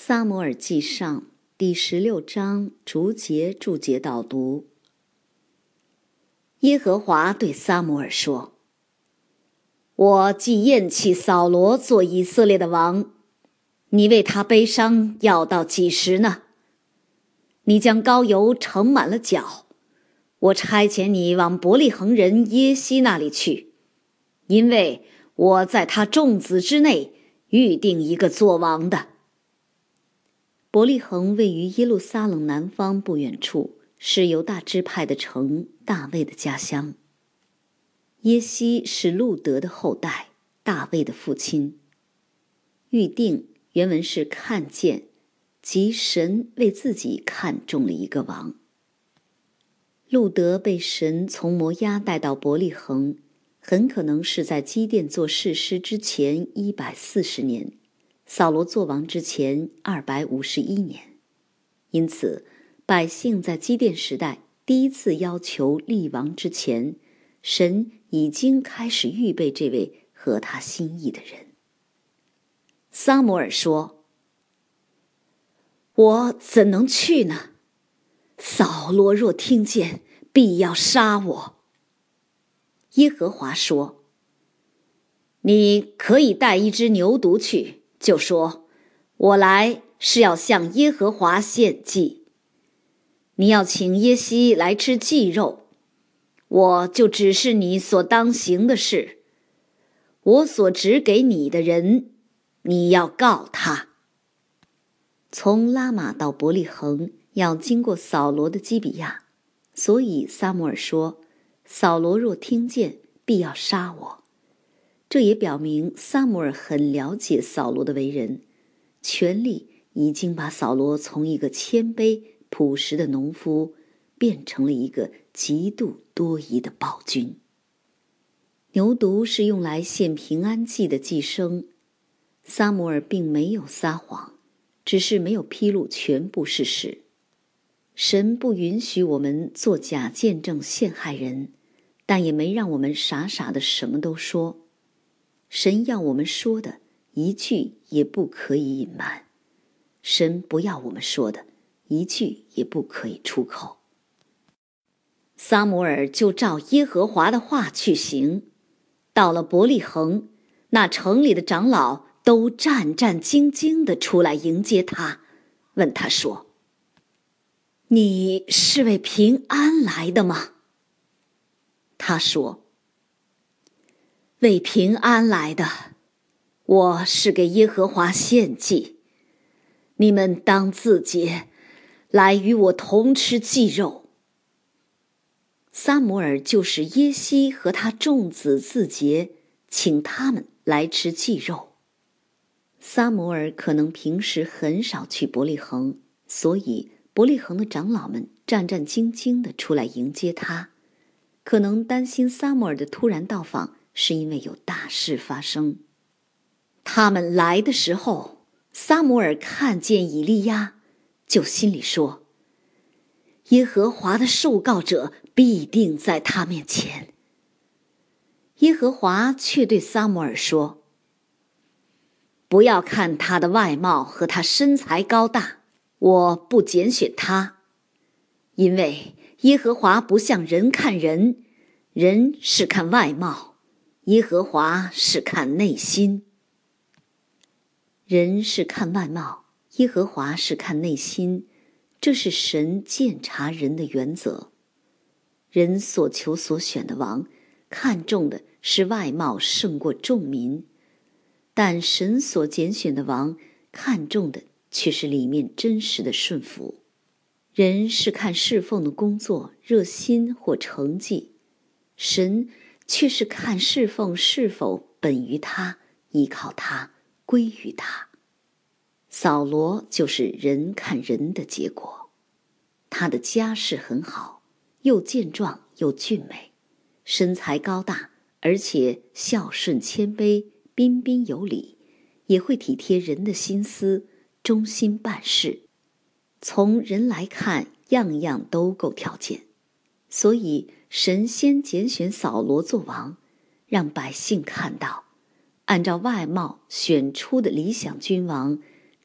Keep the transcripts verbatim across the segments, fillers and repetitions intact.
撒母耳记上第十六章逐节注解导读。耶和华对撒母耳说：我既厌弃扫罗做以色列的王，你为他悲伤要到几时呢？你将膏油盛满了脚，我差遣你往伯利恒人耶西那里去，因为我在他众子之内预定一个做王的。伯利恒位于耶路撒冷南方不远处，是犹大支派的城，大卫的家乡。耶西是路德的后代，大卫的父亲。预定原文是看见，即神为自己看中了一个王。路德被神从摩押带到伯利恒，很可能是在基甸做士师之前一百四十年，扫罗做王之前二百五十一年。因此百姓在基甸时代第一次要求立王之前，神已经开始预备这位合他心意的人。撒母耳说：我怎能去呢？扫罗若听见，必要杀我。耶和华说：你可以带一只牛犊去，就说我来是要向耶和华献祭。你要请耶西来吃祭肉，我就指示你所当行的事。我所指给你的人，你要告他。从拉玛到伯利恒要经过扫罗的基比亚，所以撒母耳说：扫罗若听见，必要杀我。这也表明撒母耳很了解扫罗的为人，权力已经把扫罗从一个谦卑朴实的农夫变成了一个极度多疑的暴君。牛犊是用来献平安祭的祭牲，撒母耳并没有撒谎，只是没有披露全部事实。神不允许我们做假见证陷害人，但也没让我们傻傻的什么都说。神要我们说的一句也不可以隐瞒，神不要我们说的一句也不可以出口。撒母耳就照耶和华的话去行，到了伯利恒，那城里的长老都战战兢兢地出来迎接他，问他说：你是为平安来的吗？他说：为平安来的，我是给耶和华献祭。你们当自洁，来与我同吃祭肉。撒母耳就是耶西和他众子自洁，请他们来吃祭肉。撒母耳可能平时很少去伯利恒，所以伯利恒的长老们战战兢兢地出来迎接他，可能担心撒母耳的突然到访是因为有大事发生。他们来的时候，撒母耳看见以利亚，就心里说：耶和华的受膏者必定在他面前。耶和华却对撒母耳说：不要看他的外貌和他身材高大，我不拣选他，因为耶和华不像人看人，人是看外貌，耶和华是看内心。人是看外貌，耶和华是看内心，这是神鉴察人的原则。人所求所选的王，看重的是外貌胜过众民，但神所拣选的王，看重的却是里面真实的顺服。人是看侍奉的工作、热心或成绩，神却是看侍奉是否本于他、依靠他、归于他。扫罗就是人看人的结果。他的家世很好，又健壮又俊美，身材高大，而且孝顺谦卑，彬彬有礼，也会体贴人的心思，忠心办事。从人来看，样样都够条件，所以神先拣选扫罗做王，让百姓看到，按照外貌选出的理想君王，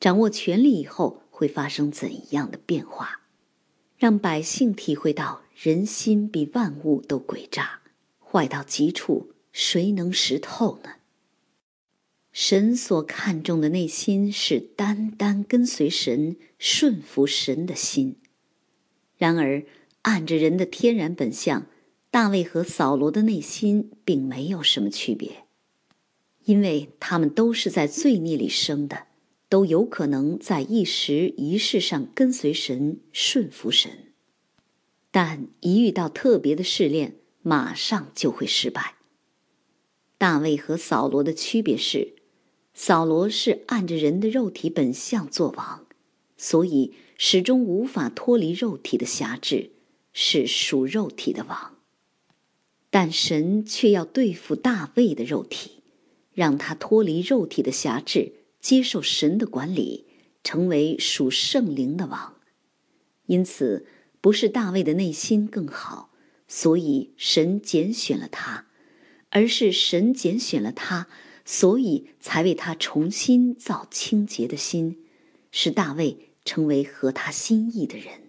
掌握权力以后会发生怎样的变化，让百姓体会到人心比万物都诡诈，坏到极处，谁能识透呢？神所看重的内心是单单跟随神、顺服神的心。然而，按着人的天然本相，大卫和扫罗的内心并没有什么区别，因为他们都是在罪孽里生的，都有可能在一时一事上跟随神、顺服神。但一遇到特别的试炼，马上就会失败。大卫和扫罗的区别是，扫罗是按着人的肉体本相做王，所以始终无法脱离肉体的辖制，是属肉体的王。但神却要对付大卫的肉体，让他脱离肉体的辖制，接受神的管理，成为属圣灵的王。因此，不是大卫的内心更好，所以神拣选了他，而是神拣选了他，所以才为他重新造清洁的心，使大卫成为合他心意的人。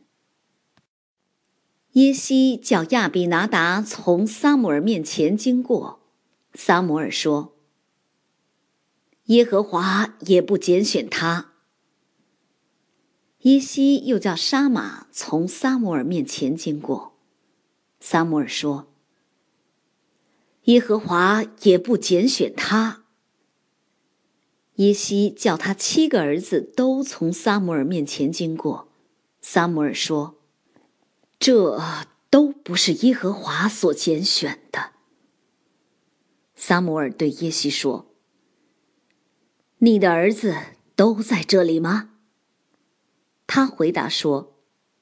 耶西叫亚比拿达从撒母耳面前经过，撒母耳说：耶和华也不拣选他。耶西又叫沙马从撒母耳面前经过，撒母耳说：耶和华也不拣选他。耶西叫他七个儿子都从撒母耳面前经过，撒母耳说：这都不是耶和华所拣选的。撒母耳对耶西说：你的儿子都在这里吗？他回答说：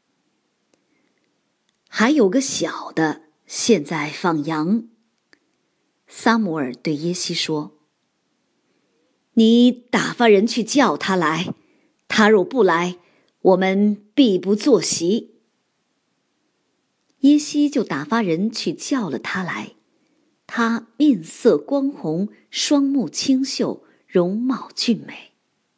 还有个小的，现在放羊。撒母耳对耶西说：你打发人去叫他来，他若不来，我们必不坐席。耶西就打发人去叫了他来，他面色光红，双目清秀，容貌俊美。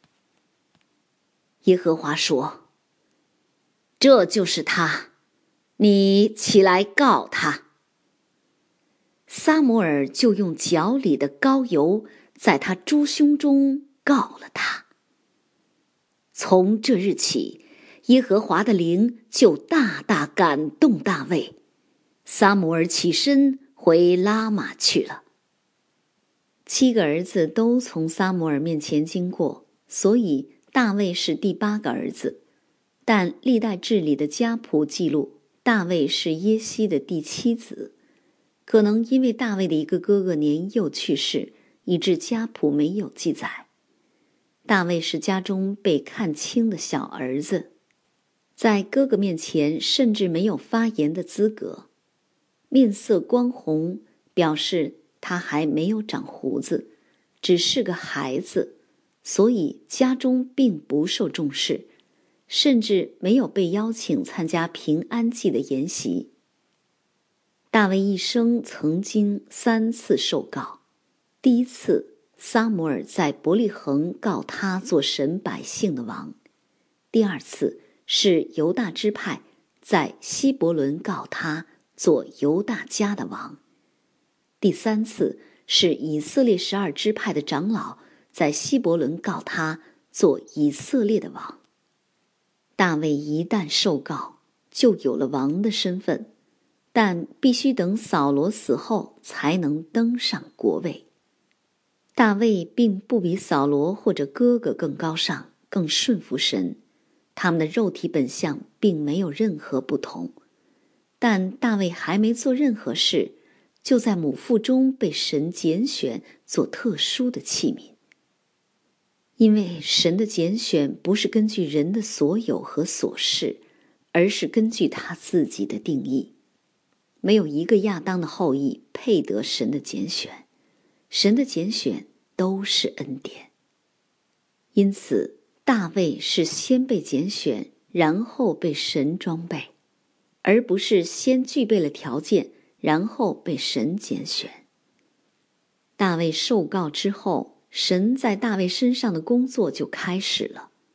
耶和华说：这就是他，你起来告他。撒母耳就用脚里的膏油在他猪胸中告了他。从这日起，耶和华的灵就大大感动大卫，撒母耳起身回拉玛去了。七个儿子都从撒母耳面前经过，所以大卫是第八个儿子。但历代志里的家谱记录，大卫是耶西的第七子。可能因为大卫的一个哥哥年幼去世，以致家谱没有记载。大卫是家中被看轻的小儿子，在哥哥面前甚至没有发言的资格。面色光红，表示他还没有长胡子，只是个孩子，所以家中并不受重视，甚至没有被邀请参加平安祭的筵席。大卫一生曾经三次受告，第一次撒母耳在伯利恒告他做神百姓的王，第二次是犹大支派在希伯伦告他做犹大家的王，第三次是以色列十二支派的长老在希伯伦告他做以色列的王。大卫一旦受告，就有了王的身份，但必须等扫罗死后才能登上国位。大卫并不比扫罗或者哥哥更高尚，更顺服神，他们的肉体本相并没有任何不同。但大卫还没做任何事，就在母腹中被神拣选做特殊的器皿。因为神的拣选不是根据人的所有和所事，而是根据他自己的定义。没有一个亚当的后裔配得神的拣选，神的拣选都是恩典。因此，大卫是先被拣选，然后被神装备，而不是先具备了条件，然后被神拣选。大卫受告之后，神在大卫身上的工作就开始了。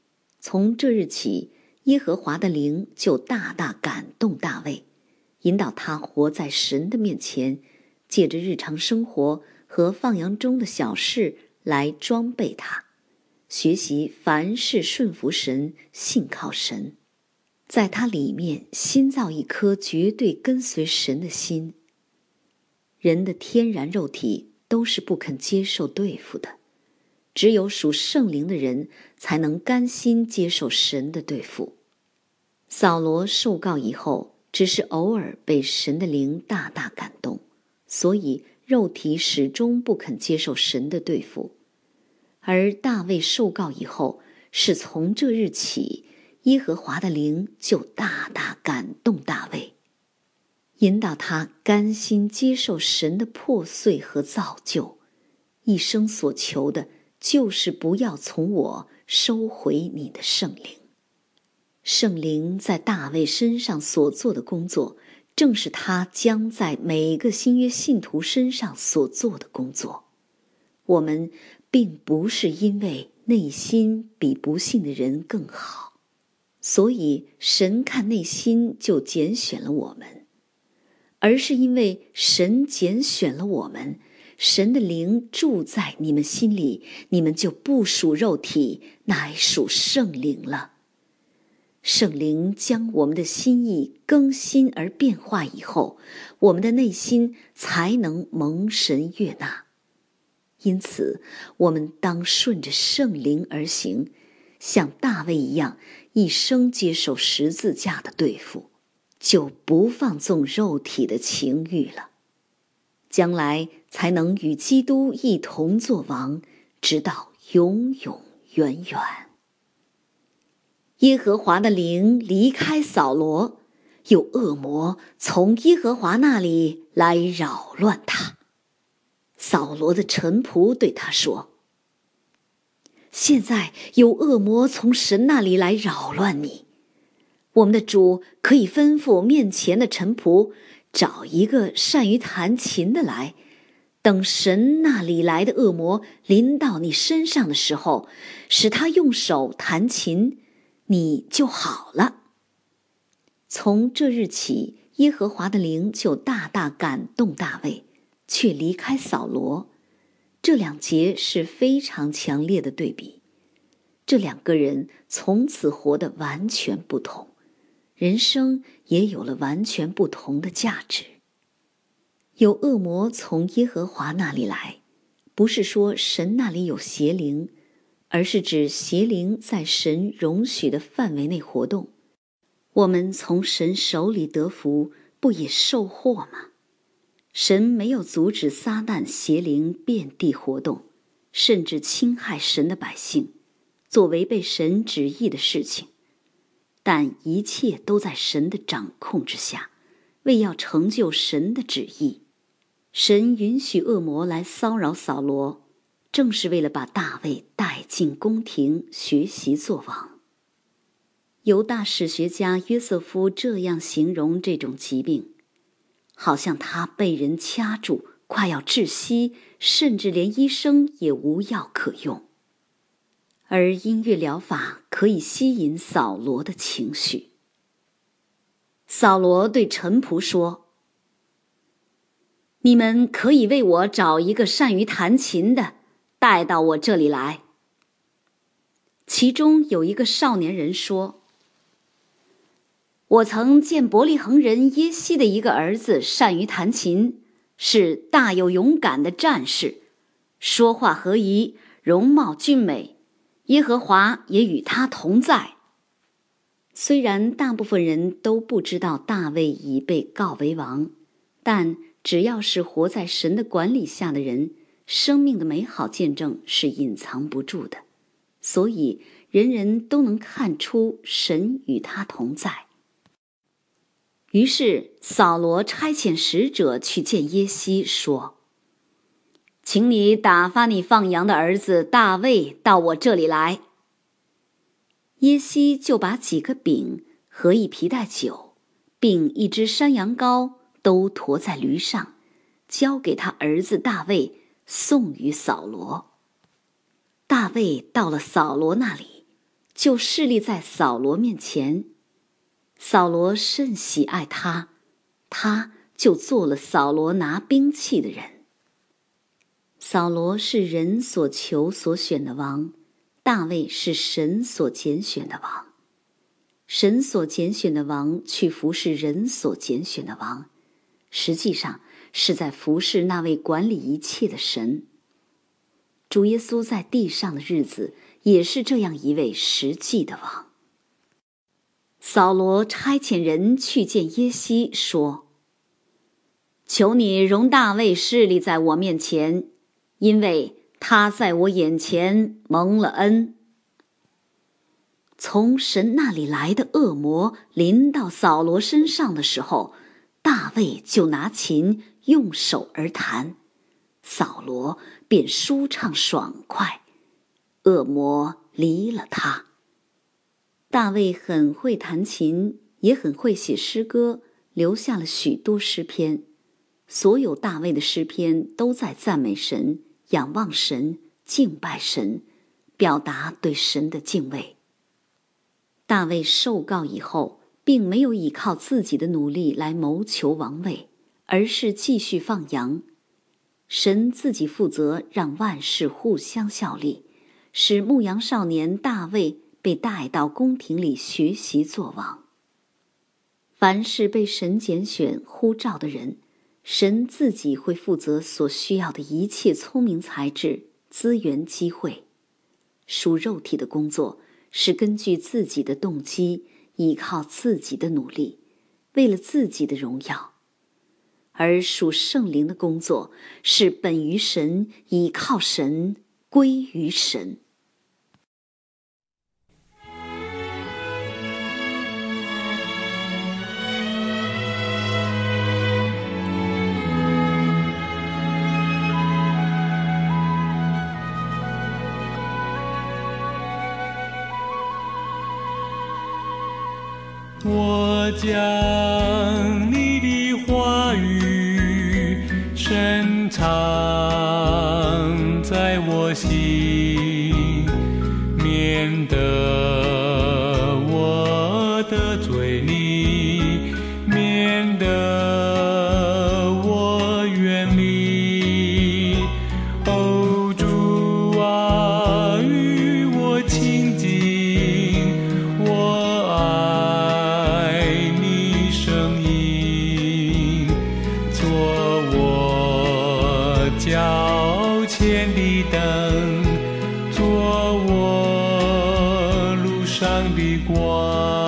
从这日起，耶和华的灵就大大感动大卫，引导他活在神的面前，借着日常生活和放羊中的小事来装备他，学习凡事顺服神，信靠神，在他里面新造一颗绝对跟随神的心。人的天然肉体都是不肯接受对付的，只有属圣灵的人才能甘心接受神的对付。扫罗受告以后，只是偶尔被神的灵大大感动，所以肉体始终不肯接受神的对付。而大卫受告以后，是从这日起，耶和华的灵就大大感动大卫，引导他甘心接受神的破碎和造就，一生所求的就是不要从我收回你的圣灵。圣灵在大卫身上所做的工作，正是他将在每个新约信徒身上所做的工作。我们并不是因为内心比不信的人更好，所以神看内心就拣选了我们，而是因为神拣选了我们，神的灵住在你们心里，你们就不属肉体，乃属圣灵了。圣灵将我们的心意更新而变化以后，我们的内心才能蒙神悦纳。因此，我们当顺着圣灵而行，像大卫一样，一生接受十字架的对付，就不放纵肉体的情欲了。将来才能与基督一同作王，直到永永远远。耶和华的灵离开扫罗，有恶魔从耶和华那里来扰乱他。扫罗的臣仆对他说：现在有恶魔从神那里来扰乱你，我们的主可以吩咐面前的臣仆找一个善于弹琴的来，等神那里来的恶魔临到你身上的时候，使他用手弹琴，你就好了。从这日起，耶和华的灵就大大感动大卫，却离开扫罗。这两节是非常强烈的对比，这两个人从此活得完全不同，人生也有了完全不同的价值。有恶魔从耶和华那里来，不是说神那里有邪灵，而是指邪灵在神容许的范围内活动。我们从神手里得福，不也受祸吗？神没有阻止撒旦邪灵遍地活动，甚至侵害神的百姓，做违背神旨意的事情，但一切都在神的掌控之下，为要成就神的旨意。神允许恶魔来骚扰扫罗，正是为了把大卫带进宫廷，学习做王。犹大史学家约瑟夫这样形容这种疾病，好像他被人掐住，快要窒息，甚至连医生也无药可用。而音乐疗法可以吸引扫罗的情绪。扫罗对臣仆说：你们可以为我找一个善于弹琴的，带到我这里来。其中有一个少年人说：我曾见伯利恒人耶西的一个儿子善于弹琴，是大有勇敢的战士，说话合宜，容貌俊美，耶和华也与他同在。虽然大部分人都不知道大卫已被告为王，但只要是活在神的管理下的人，生命的美好见证是隐藏不住的，所以人人都能看出神与他同在。于是扫罗差遣使者去见耶西，说：请你打发你放羊的儿子大卫到我这里来。耶西就把几个饼和一皮带酒，并一只山羊羔都驮在驴上，交给他儿子大卫，送与扫罗。大卫到了扫罗那里， 就侍立在扫罗面前。扫罗甚喜爱他，他就做了扫罗拿兵器的人。扫罗是人所求所选的王，大卫是神所拣选的王。神所拣选的王去服侍人所拣选的王，实际上是在服侍那位管理一切的神。主耶稣在地上的日子也是这样一位实际的王。扫罗差遣人去见耶西，说：求你容大卫侍立在我面前，因为他在我眼前蒙了恩。从神那里来的恶魔临到扫罗身上的时候，大卫就拿琴用手而弹，扫罗便舒畅爽快，恶魔离了他。大卫很会弹琴，也很会写诗歌，留下了许多诗篇。所有大卫的诗篇都在赞美神、仰望神、敬拜神，表达对神的敬畏。大卫受告以后，并没有依靠自己的努力来谋求王位，而是继续放羊。神自己负责让万事互相效力，使牧羊少年大卫被带到宫廷里学习做王。凡是被神拣选呼召的人，神自己会负责所需要的一切聪明才智、资源、机会。属肉体的工作是根据自己的动机，依靠自己的努力，为了自己的荣耀；而属圣灵的工作是本于神，依靠神，归于神。 我将你的话语深藏在我心，免得我得罪你，免得我远离。哦，主啊，与我亲近，我爱你声音，做我脚前的灯，做我路上的光。